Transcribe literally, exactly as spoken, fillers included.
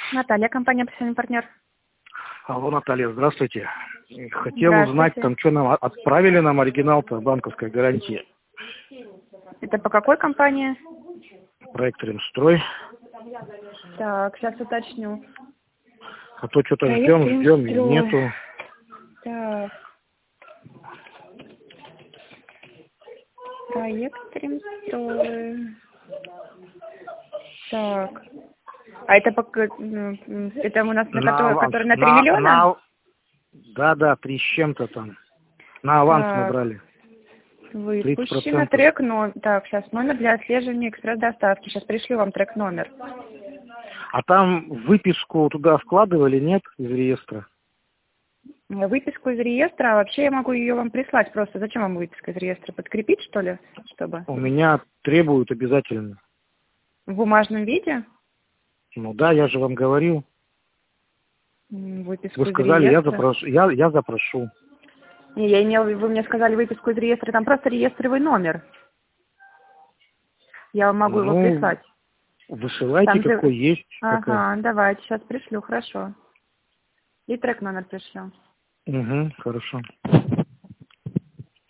Наталья, компания «Профессиональный партнер». Алло, Наталья, здравствуйте. Хотел узнать, там что нам отправили нам оригинал-то банковской гарантии. Это по какой компании? Проект «Ремстрой». Так, сейчас уточню. А то что-то Проект ждем, ждем, и «Ремстрой». нету. Так. Проект «Ремстрой». Так. А это, пока, это у нас на, На который, аванс. который на три На- миллиона? на- Да, да, три с чем-то там. На аванс мы Так. брали. Выпущено трек номер. Так, сейчас номер для отслеживания экспресс-доставки. Сейчас пришлю вам трек номер. А там выписку туда вкладывали, нет, из реестра? Выписку из реестра, а вообще я могу ее вам прислать просто. Зачем вам выписка из реестра? Подкрепить, что ли, чтобы? У меня требуют обязательно. В бумажном виде? Ну да, я же вам говорил. Выписку Вы из сказали, я реестра. запрошу. Я, я запрошу. Не, я имела, вы мне сказали выписку из реестра, там просто реестровый номер. Я вам могу Ну, его прислать. Высылайте, Там же- какой есть. Ага, какая. давайте, сейчас пришлю, хорошо. И трек номер пришлю. Угу, хорошо.